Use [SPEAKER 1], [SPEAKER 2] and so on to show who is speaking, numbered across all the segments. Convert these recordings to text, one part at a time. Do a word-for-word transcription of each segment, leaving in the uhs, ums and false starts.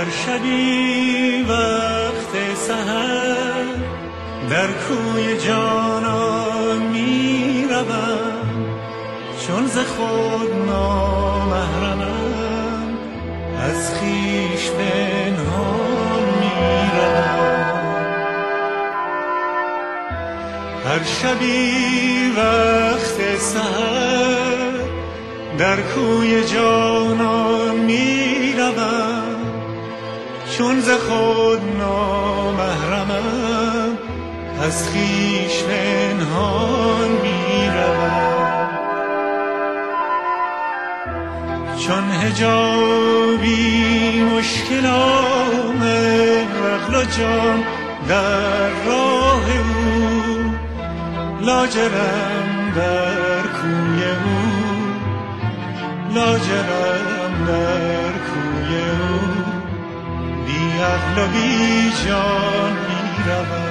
[SPEAKER 1] هر شبی وقت سحر در کوی جانان می روم، چون ز خود نامحرمم از خویش پنهان می روم. هر شبی وقت سحر در کوی جانان می روم، چون ز خود نامحرمم از خویش پنهان می روم. چون حجابی مشکل آمد عقل و جان در راه او، لاجرم در کوی او، لاجرم در کوی او، بی عقل و بی جان می روم.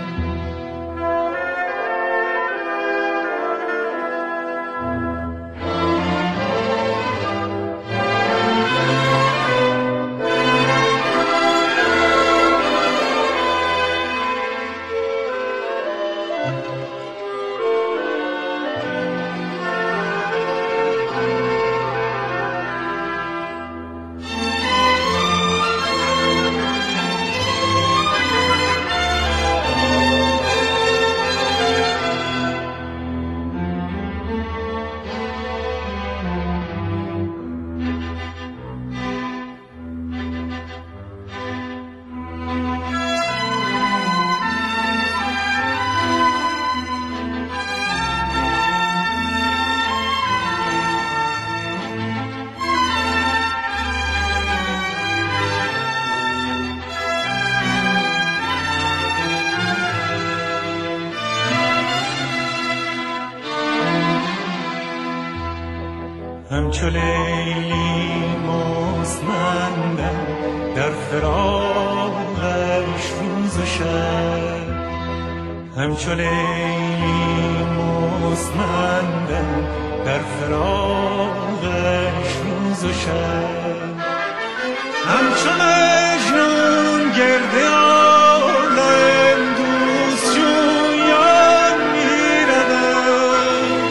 [SPEAKER 1] همچو لیلی مستمندم در فراقش روز و شب، همچو لیلی مستمندم در فراقش روز و شب، همچو مجنون گرد عالم دوست جویان می روم.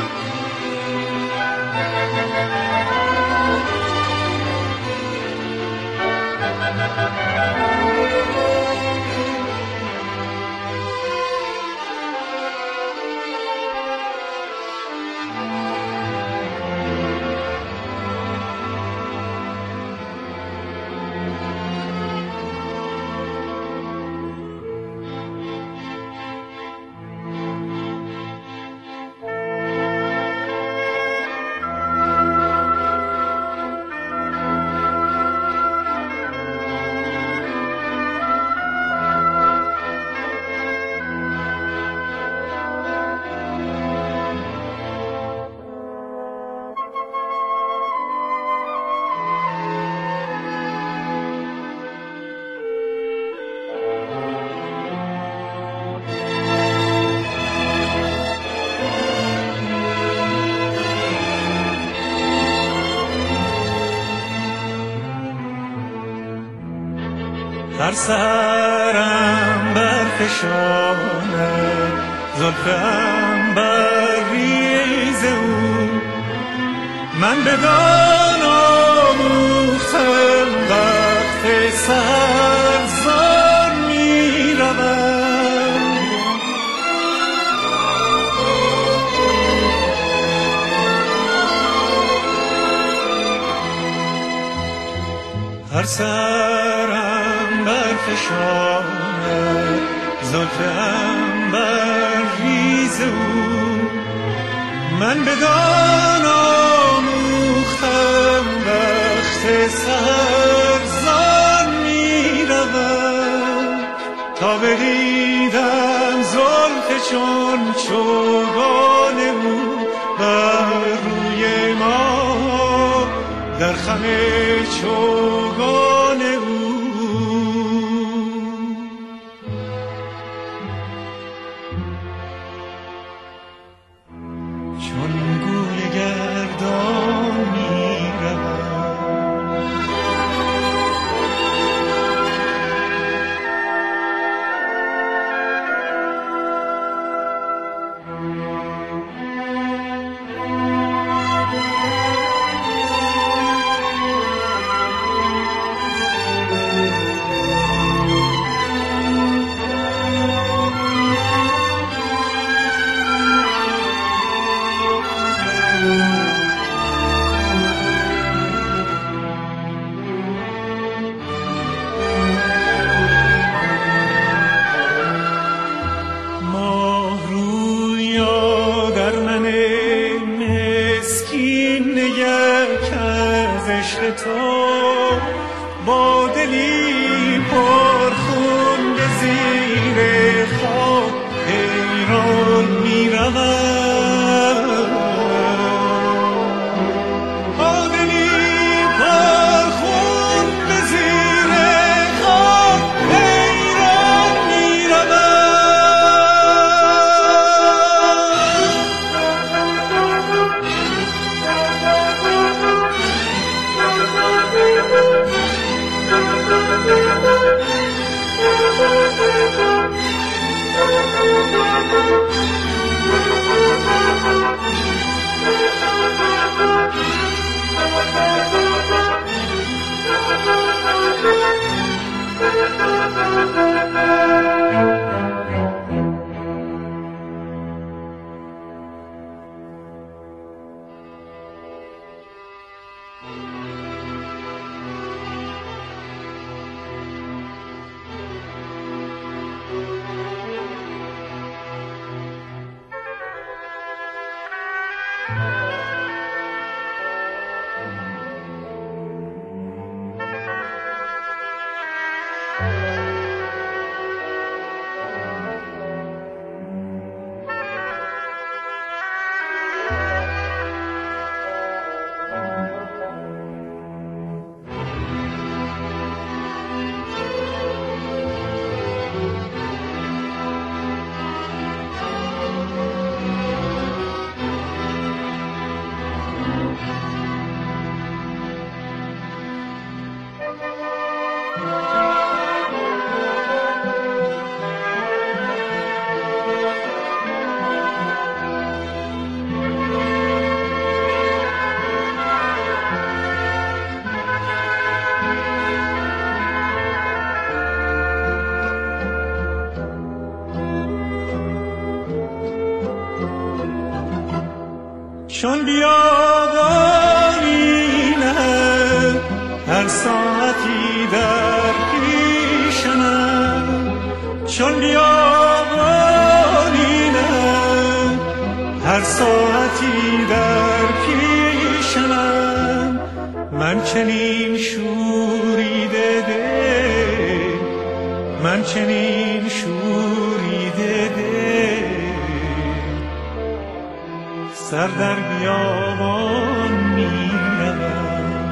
[SPEAKER 1] هر سحرم برفشاند زلف عنبرریز او، من بدان آموختم وقت سحر زار می روم. هر سحرم برفشاند زلف عنبرریز او، من بدان آموختم وقت سحر زار می روم. تا بدیدم زلف چون چوگان او بر روی ما، در خم چوگان او چون گوی گردان می روم. چون بیابانینم هر ساعتی در پیشم، چون بیابانینم هر ساعتی در پیشم. من چنین شوریده دل، من چنین شوریده دل، سر در بیابان می‌روم.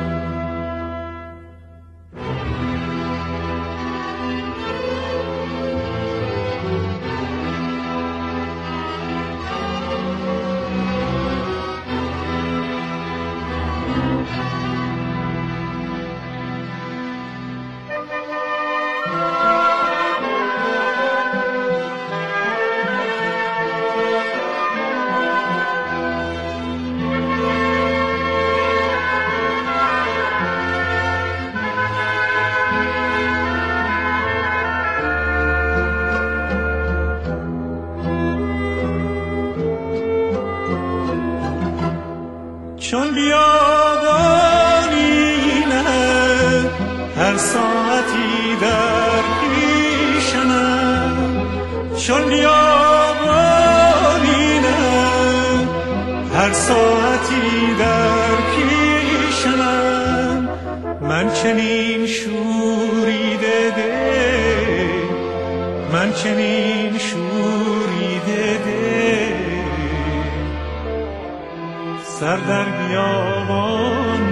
[SPEAKER 1] چون بیابانینم هر ساعتی در پیشم، چون بیابانینم هر ساعتی در پیشم. من چنین شوریده دل، من چنین شوریده دل، سر در بیابان